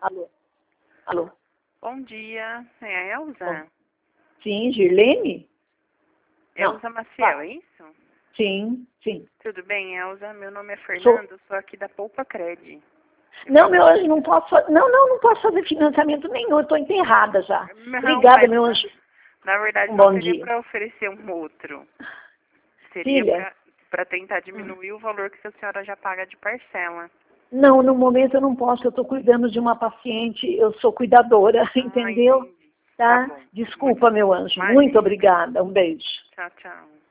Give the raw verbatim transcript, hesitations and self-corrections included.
Alô? Alô? Bom dia, é a Elza? Sim, Girlene? Elza Maciel, é isso? Sim, sim. Tudo bem, Elza? Meu nome é Fernando, sou, sou aqui da Poupa Cred. Não, meu anjo, não posso fazer. Não, não, não posso fazer financiamento nenhum, eu estou enterrada já. Não, Obrigada, mas, meu anjo. Na verdade, Um não bom seria dia. para oferecer um outro. Seria Filha? para tentar diminuir o valor que a senhora já paga de parcela. Não, no momento eu não posso, eu estou cuidando de uma paciente, eu sou cuidadora, Ah, entendeu? entendi. Tá? Tá bom. Desculpa, Muito, meu anjo. imagina. Muito obrigada. Um beijo. Tchau, tchau.